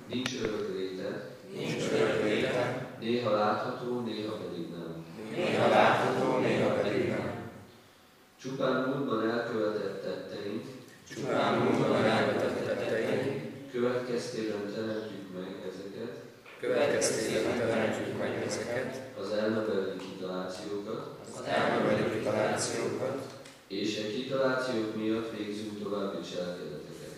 Nincs örök léte, néha látható, néha pedig nem. Csupán múltban elkövetett tetteink, következtében teremtjük meg ezeket, az elmebeli kitalációkat, és a kitalációk miatt végzünk további cselekedeteket.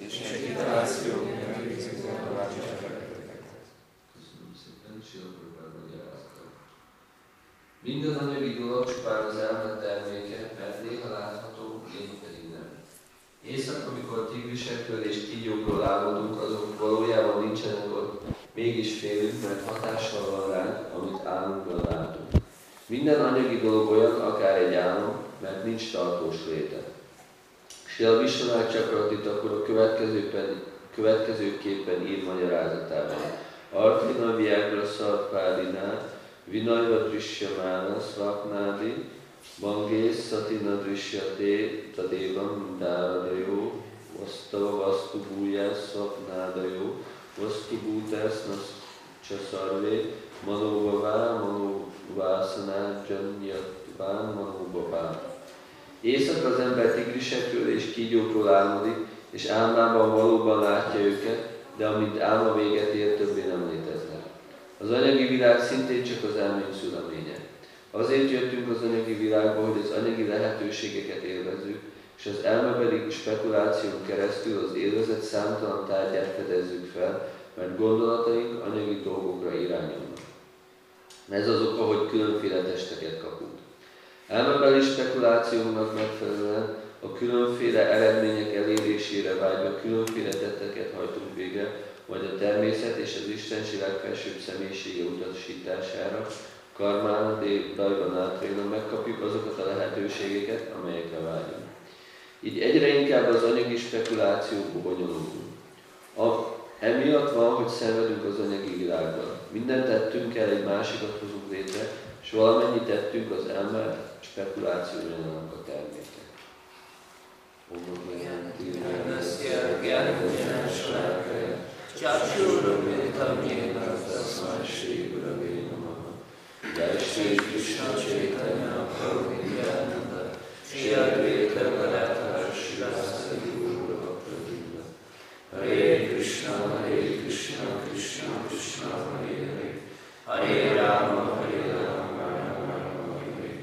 Köszönöm szépen, Srila Prabhupád magyarázata. Minden anyagi dolog csupán az elme terméke, mert néha látható, néha pedig nem. Éjszaka, amikor tigrisekről és kígyókról álmodunk, azok valójában nincsenek ott, mégis félünk, mert hatással van ránk, amit álmunkban látunk. Minden anyagi dolog olyan, akár egy álom, mert nincs tartós léte. Srila Vishwanath Chakravarti Thakur a következőképpen ír magyarázatában. Arthina Vyagra Sarpádinát, Vinajva Drishyamana Svapnádi, Bangés Satina Drishyate Tadevam Dáradajo, Vastava Vastu Bújás Svapnádajó, Vastu Bútásna Csaszarvé, Manóvavá, Manóvászanát Dzsanyatván, Manóvavá. Éjszaka az ember tigrisekről és kígyókról álmodik, és álmában valóban látja őket, de amint álma véget ér, többé nem léteznek. Az anyagi világ szintén csak az elménk szüleménye. Azért jöttünk az anyagi világba, hogy az anyagi lehetőségeket élvezzük, és az elmebeli spekuláción keresztül az élvezet számtalan tárgyát fedezzük fel, mert gondolataink anyagi dolgokra irányulnak. Ez az oka, hogy különféle testeket kapunk. Elmebeli spekulációnak megfelelően a különféle eredmények elérésére vágyva különféle tetteket hajtunk végre, vagy a természet és az istenség legfelsőbb személyisége utasítására, karmána, dajvanátréna megkapjuk azokat a lehetőségeket, amelyekre vágyunk. Így egyre inkább az anyagi spekulációkba bonyolulunk. Emiatt van, hogy szenvedünk az anyagi világban. Minden tettünkkel egy másikat hozunk létre, és valamennyi tettünk az elme spekulációjának a terméke. Jai Shri Krishna Chaitanya Prabhu Nityananda Shri Advaita Gadadhara Srivasadi Guru Bhakta-vrinda Hare Krishna Krishna Krishna Hare Hare Hare Rama Rama Rama Hare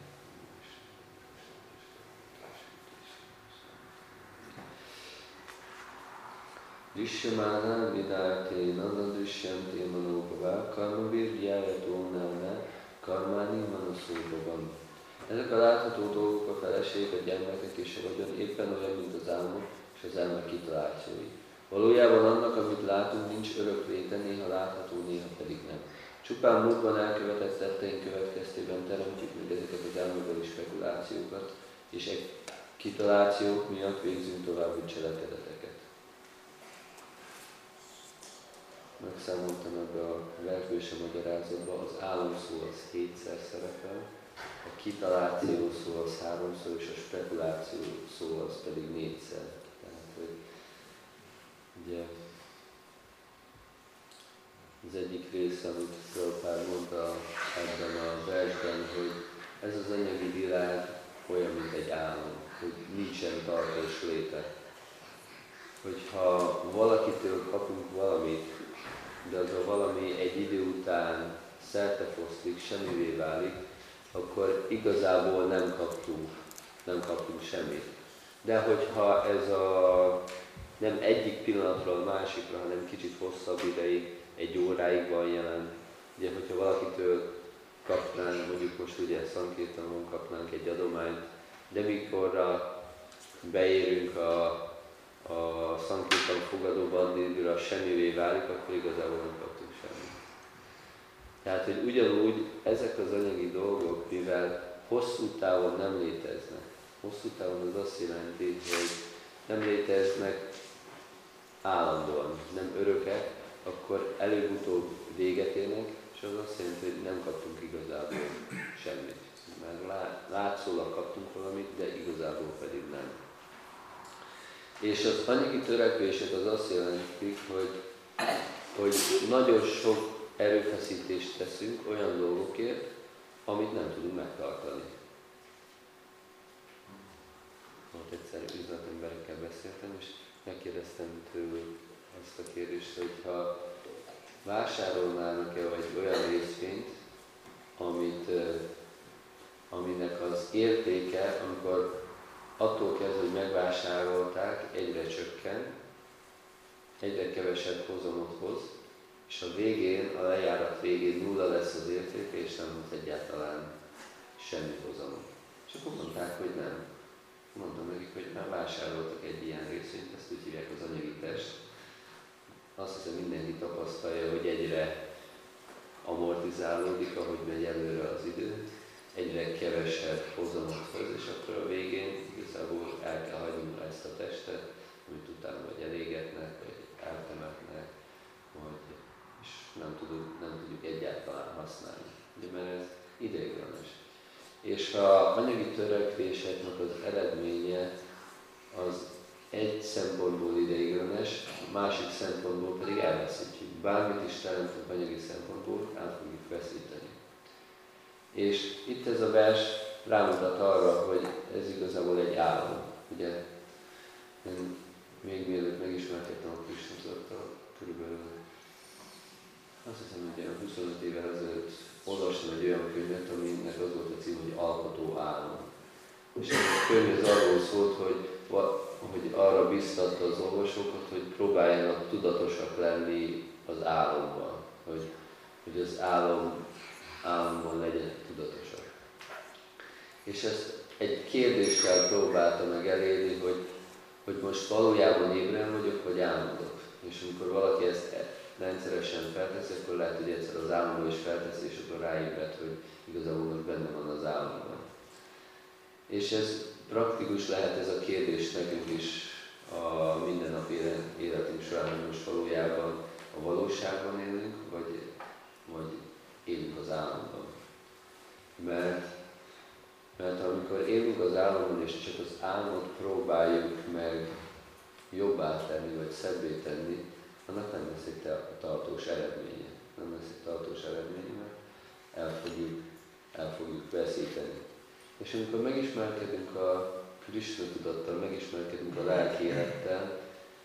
Drishyamana vidarte nana drishyante manopavá karmavér gyájatónálnál karmáni manaszóban. Ezek a látható dolgok, a feleség, a gyermekek és a vagyon éppen olyan, mint az álmok és az elme kitalációi. Valójában annak, amit látunk, nincs örök léte, néha látható, néha pedig nem. Csupán múltban elkövetett tetteink következtében teremtjük meg ezeket az elmebeli spekulációkat, és egy kitalációk miatt végzünk további cselekedeteket. Megszámoltam ebbe a verkőse magyarázatban, az álom szó az 7-szer szerepel, a kitaláció szó az 3-szor, és a spekuláció szó az pedig 4-szer. Tehát, hogy ugye az egyik része, amit Prabhupád mondta ebben a versben, hogy ez az anyagi világ olyan, mint egy álom, hogy nincsen tartós léte. Hogyha valakitől kapunk valamit, de az a valami egy idő után szertefoszlik, semmivé válik, akkor igazából nem kaptunk semmit. De hogyha ez nem egyik pillanatról a másikra, hanem kicsit hosszabb ideig, egy óráig van jelen, ugye, hogyha valakitől kapnánk, mondjuk most ugye Szankirtanon kapnánk egy adományt, de mikorra beérünk a Szankirtan fogadóba, addigra semmivé válik, akkor igazából nem kaptunk semmit. Tehát, hogy ugyanúgy ezek az anyagi dolgok, mivel hosszú távon nem léteznek, hosszú távon az azt jelenti, hogy nem léteznek állandóan, nem örökek, akkor előbb-utóbb véget érnek, és az azt jelenti, hogy nem kaptunk igazából semmit. Mert látszólag kaptunk valamit, de igazából pedig nem. És az anyagi törekvések az azt jelentik, hogy hogy nagyon sok erőfeszítést teszünk olyan dolgokért, amit nem tudunk megtartani. Volt egyszer üzletemberekkel beszéltem, és megkérdeztem tőlük azt a kérdést, hogy ha vásárolnának-e egy olyan részvényt, aminek az értéke, amikor attól kezdve, hogy megvásárolták, egyre csökken, egyre kevesebb hozamot hoz, és a végén, a lejárat végén nulla lesz az értéke, és nem hoz egyáltalán semmi hozamot. És akkor mondták, hogy nem. Mondtam nekik, hogy már vásároltak egy ilyen részvényt, ezt úgy hívják az anyagi test. Azt hiszem, mindenki tapasztalja, hogy egyre amortizálódik, ahogy megy előre az idő, egyre kevesebb hozamot hoz, és akkor a végén igazából el kell hagynunk ezt a testet, amit utána vagy elégetnek, vagy eltemetnek, és nem tudjuk egyáltalán használni. Ugye, mert ez ideiglenes. És a anyagi törekvéseknek az eredménye az egy szempontból ideiglenes, a másik szempontból pedig elveszítjük. Bármit is teremtünk anyagi szempontból, el fogjuk veszíteni. És itt ez a vers rámutat arra, hogy ez igazából egy álom. Ugye, én még mielőtt megismerkedtem a Krishna tudattal, körülbelül azt hiszem, hogy 25 évvel ezelőtt olvastam egy olyan könyvet, aminek az volt a cím, hogy Alkotó álom. És a könyv az arról szólt, hogy arra biztatta az olvasókat, hogy próbáljanak tudatosak lenni az álomban, hogy az álomban legyenek tudatosak. És ezt egy kérdéssel próbálta meg elérni, hogy most valójában ébren vagyok, vagy álmodok. És amikor valaki ezt rendszeresen felteszi, akkor lehet, hogy egyszer az álomban is felteszi, és akkor ráébred, hogy igazából most benne van az álomban. És ez praktikus lehet ez a kérdés nekünk is a mindennapi életünk során, hogy most valójában a valóságban élünk, vagy élünk az álomban. Mert amikor élünk az álomban, és csak az álmot próbáljuk meg jobbá tenni, vagy szebbé tenni, annak nem lesz egy tartós eredménye. Nem lesz egy tartós eredménye, mert el fogjuk veszíteni. És amikor megismerkedünk a Krishna tudattal, megismerkedünk a lelki élettel,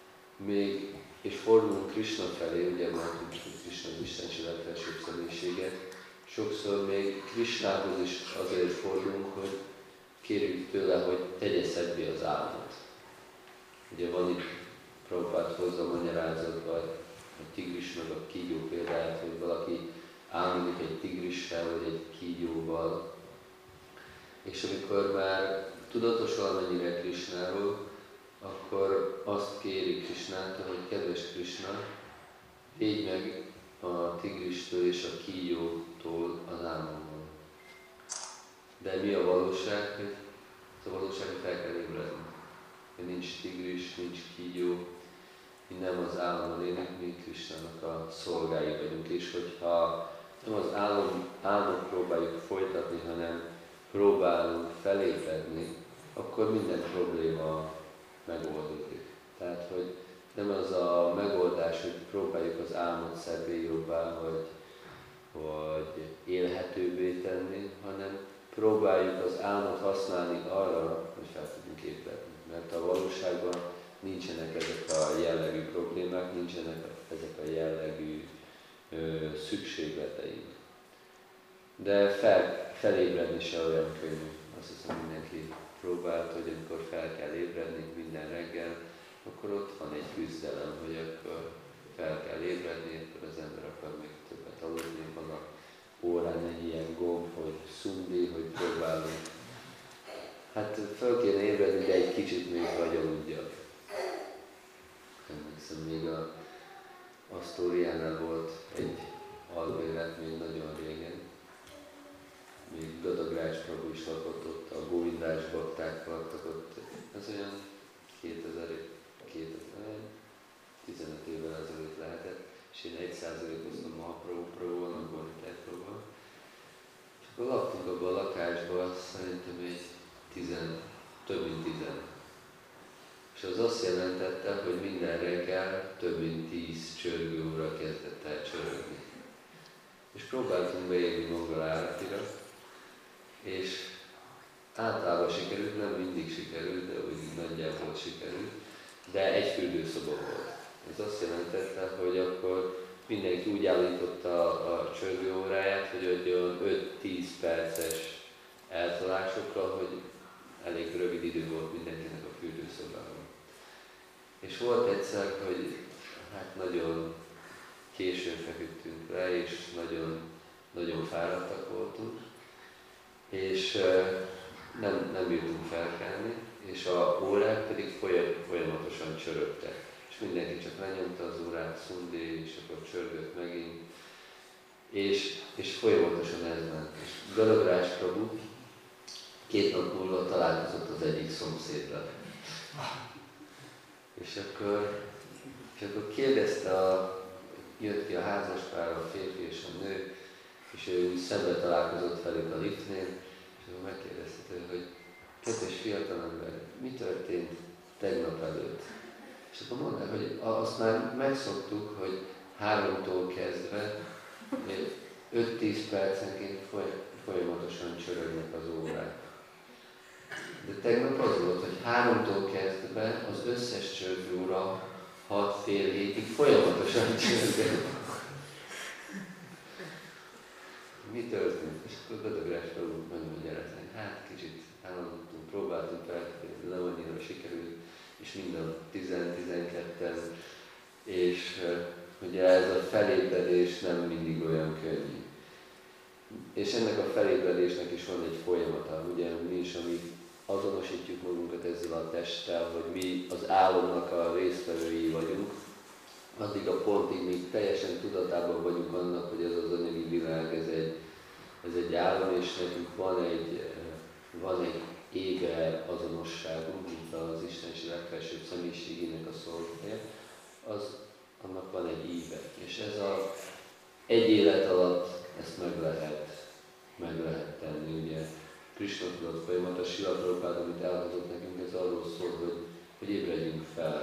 és fordulunk Krishna felé, ugye mondjuk, hogy Krishna az Istenség legfelsőbb személyisége, sokszor még Krishnához is azért fordulunk, hogy kérjük tőle, hogy tegye szebbé az álmot. Ugye van itt Prabhupád hozza a magyarázatban a tigris meg a kígyó példáját, hogy valaki álmodik egy tigrissel vagy egy kígyóval, és amikor már tudatos valamennyire Krishnáról, akkor azt kéri Krishnától, hogy kedves Krishna, védj meg a tigristől és a kígyótól az álmomban. De mi a valóság? A valóság, hogy fel kell ébredni. Nincs tigris, nincs kígyó, mi nem az álomban élünk, mi Krishnának a szolgái vagyunk, és hogyha nem az álmot próbáljuk folytatni, hanem próbálunk felébredni, akkor minden probléma megoldódik. Tehát, hogy nem az a megoldás, hogy próbáljuk az álmot szebbé, jobbá, vagy élhetőbbé tenni, hanem próbáljuk az álmot használni arra, hogy fel tudjunk ébredni. Mert a valóságban nincsenek ezek a jellegű problémák, nincsenek ezek a jellegű szükségleteink. De felébredni se olyan könnyű. Azt hiszem, mindenki próbált, hogy amikor fel kell ébredni minden reggel, akkor ott van egy küzdelem, hogy akkor fel kell ébredni, akkor az ember akar még többet aludni, van a órán egy ilyen gomb, hogy szundi, hogy próbálunk. Hát fel kéne ébredni, de egy kicsit még vagy aludjak. Emlékszem, még a Asztóriánál volt egy albélet még nagyon régen. Még Gadagrács Prabhu is lakott ott, a Góvindás bakták laktak ott. Ez olyan 15 évvel ezelőtt lehetett, és én 1%-oztam Mahaprabhu-val, meg Bonitájtóval. És akkor laktunk abban a lakásban, szerintem egy több mint 10. És az azt jelentette, hogy minden reggel több mint 10 csörgőóra kezdett el csörögni. És próbáltunk beérni Mongol áratira, és általában sikerült, nem mindig sikerült, de úgy nagyjából sikerült, de egy fürdőszoba volt. Ez azt jelentette, hogy akkor mindenki úgy állította a csörgőóráját, hogy olyan 5-10 perces eltolásokkal, hogy elég rövid idő volt mindenkinek a fürdőszobában. És volt egyszer, hogy hát nagyon későn feküdtünk le, és nagyon fáradtak voltunk, és nem bírtunk felkelni, és a órák pedig folyamatosan csörögtek. És mindenki csak lenyomta az órát, szundé, és akkor csörgött megint. És folyamatosan ez ment. És Galagrás Prabhu 2 nap múlva találkozott az egyik szomszéddal. És akkor kérdezte, jött ki a házaspár, a férfi és a nő, és ő úgy szembe találkozott velük a liftnél, és akkor megkérdezte tőle, hogy kedves fiatalember, mi történt tegnap előtt? És akkor mondta, hogy azt már megszoktuk, hogy 3-tól kezdve 5-10 percenként folyamatosan csörögnek az órák. De tegnap az volt, hogy 3-tól kezdve az összes csörgőóra 6 fél hétig folyamatosan csörgött. Mi történt? És akkor Gadagrás Prabhu megmagyarázta, hát kicsit állandóan próbáltunk feltételezni, nem annyira sikerült, és minden 10-12-en, és ugye ez a felébredés nem mindig olyan könnyű. És ennek a felébredésnek is van egy folyamata, ugye mi is, ami azonosítjuk magunkat ezzel a testtel, hogy mi az álomnak a résztvevői vagyunk, addig a pontig még teljesen tudatában vagyunk annak, hogy ez az anyagi világ, ez egy álom, és nekünk van egy éger azonosságunk, mint az Istenség legfelsőbb személyiségének a szolgája, annak van egy íve. És ez egy élet alatt ezt meg lehet tenni, ugye. Krishna tudat folyamat, a Srila Prabhupád, amit elhozott nekünk, ez arról szól, hogy ébredjünk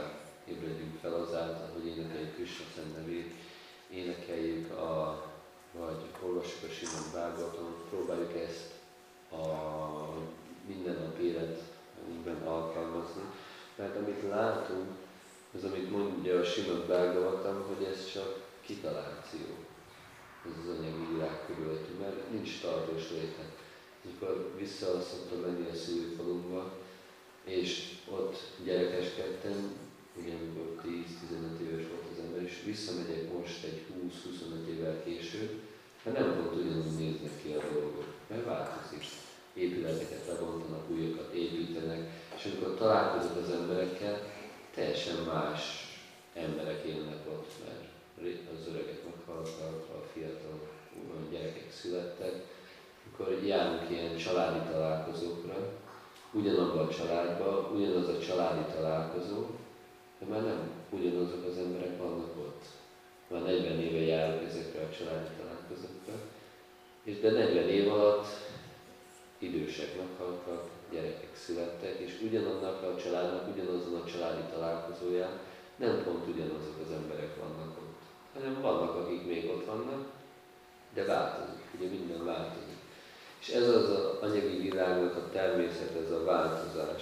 fel azáltal, hogy énekeljük Krishna szent nevét, énekeljük, vagy olvassuk a Srimad Bhagavatam, próbáljuk ezt a minden nap életünkben alkalmazni, mert amit látunk, az amit mondja a Srimad Bhagavatam, hogy ez csak kitaláció, ez az anyagi világ körülöttünk, mert nincs tartós léte. Amikor vissza szoktam menni a szülőfalunkba, és ott gyerekeskedtem, ugye amikor 10-15 éves volt az ember, és visszamegyek most egy 20-25 évvel később, mert nem pont ugyanúgy néznek ki a dolgok, mert változik. Épületeket lebontanak, újakat építenek, és amikor találkozok az emberekkel, teljesen más emberek élnek ott, mert az öregek meghaltak, a fiatal gyerekek születtek. Akkor járunk ilyen családi találkozókra, ugyanabban a családban, ugyanaz a családi találkozó, de már nem ugyanazok az emberek vannak ott. Már 40 éve járok ezekre a családi találkozókra, de 40 év alatt idősek meghaltak, gyerekek születtek, és ugyanannak a családnak, ugyanazon a családi találkozóján nem pont ugyanazok az emberek vannak ott, hanem vannak, akik még ott vannak, de változik, ugye minden változik. És ez az anyagi világnak a természet, ez a változás,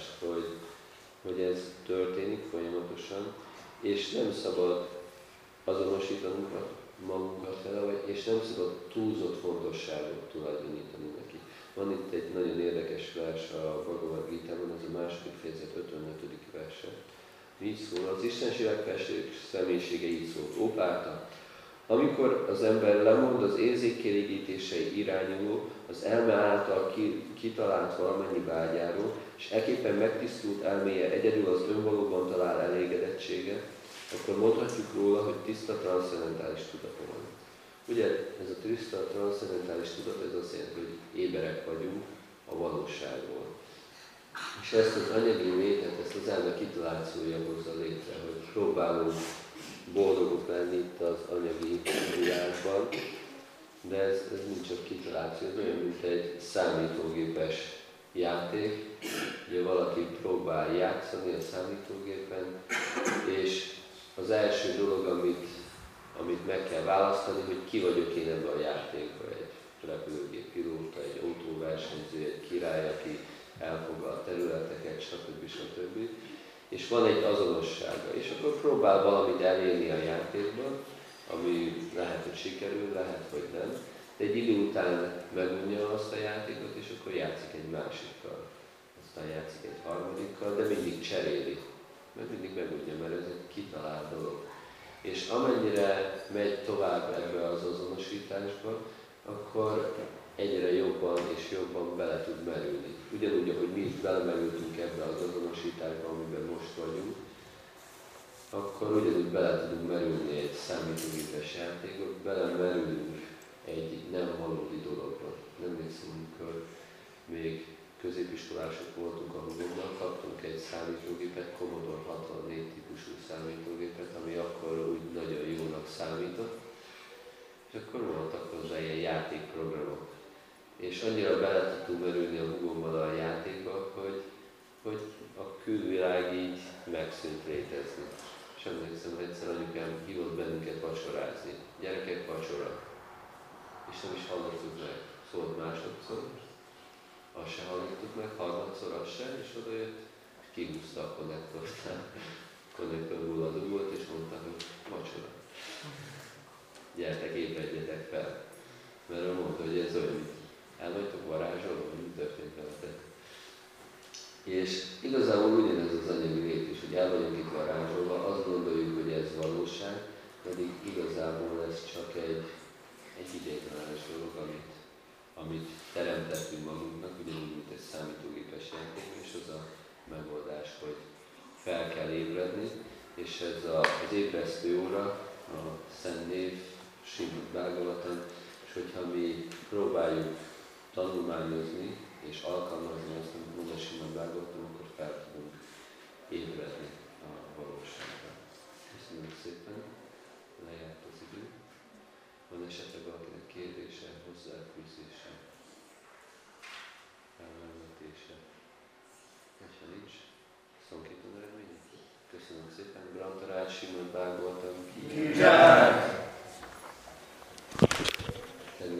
hogy ez történik folyamatosan, és nem szabad azonosítanunk magunkat vele, és nem szabad túlzott fontosságot tulajdonítani neki. Van itt egy nagyon érdekes vers a Bhagavad Gitában, ez a 2. fejezet 55. verse. Így szól, az Istenség legfelsőbb személyisége így szól. Ó Párta, amikor az ember lemond az érzékkielégítései irányuló, az elme által kitalált valamennyi vágyáról, és ekképpen megtisztult elméje egyedül az önvalóban talál elégedettséget, akkor mondhatjuk róla, hogy tiszta transzcendentális tudata van. Ugye ez a tiszta transzcendentális tudat, ez azt jelenti, hogy éberek vagyunk a valóságról. És ezt az anyagi létet, ezt az elme kitalációja hozza létre, hogy próbálunk boldogok lenni itt az anyagi világban, de ez nincs csak kitaláció, ez olyan, mint egy számítógépes játék. Ugye valaki próbál játszani a számítógépen, és az első dolog, amit meg kell választani, hogy ki vagyok én ebben a játékban. Egy repülőgép pilóta, egy autóversenyző, egy király, aki elfoglal területeket, stb. És van egy azonossága, és akkor próbál valamit elérni a játékban, ami lehet, hogy sikerül, lehet, hogy nem. De egy idő után megunja azt a játékot, és akkor játszik egy másikkal. Aztán játszik egy harmadikkal, de mindig cseréli. Mert mindig megunja, mert ez egy kitalált dolog. És amennyire megy tovább ebbe az azonosításba, akkor egyre jobban és jobban bele tud merülni. Ugyanúgy, ahogy mi is belemerültünk ebbe az azonosításba, amiben most vagyunk, akkor ugyanúgy bele tudunk merülni egy számítógépes játékba, belemerülünk egy nem valódi dologba. Emlékszem, amikor még középiskolások voltunk a hugommal, kaptunk egy számítógépet, Commodore 64 típusú számítógépet, ami akkor úgy nagyon jónak számított. És akkor voltak hozzá ilyen játékprogramok. És annyira bele tudtunk merülni a hugommal a játékba, hogy a külvilág így megszűnt létezni. És emlékszem, hogy egyszer anyukám hívott bennünket vacsorázni. Gyerekek, vacsora. És nem is hallottuk meg. Szólt másodszor, azt se hallottuk meg, harmadszor azt se, és oda jött, és kihúzta a konnektortán. A konnektor hulladó volt, és mondta, hogy vacsora. Gyertek, ébredjetek fel. Mert ő mondta, hogy ez olyan, mint el vagytok varázsolva, vagy mi történt veletek. És igazából ugyanez az anyagi lét is, hogy el vagyunk itt varázsolva, azt gondoljuk, hogy ez valóság, pedig igazából ez csak egy idéglenes dolog, amit teremtettünk magunknak, ugyanúgy, mint egy számítógépes játék, és az a megoldás, hogy fel kell ébredni, és ez az ébresztő óra, a Szent Név, Srimad Bhagavatam, és hogyha mi próbáljuk tanulmányozni és alkalmazni azt, amit mond a Srimad Bhagavatam, akkor fel tudunk ébredni a valóságra. Köszönöm szépen, lejárt az idő. Van esetleg valakinek kérdése, hozzáfűzése, ellenvetése? Ha nincs, Szankirtan eredménye? Köszönöm szépen, Grantarács, Srimad Bhagavatam ki.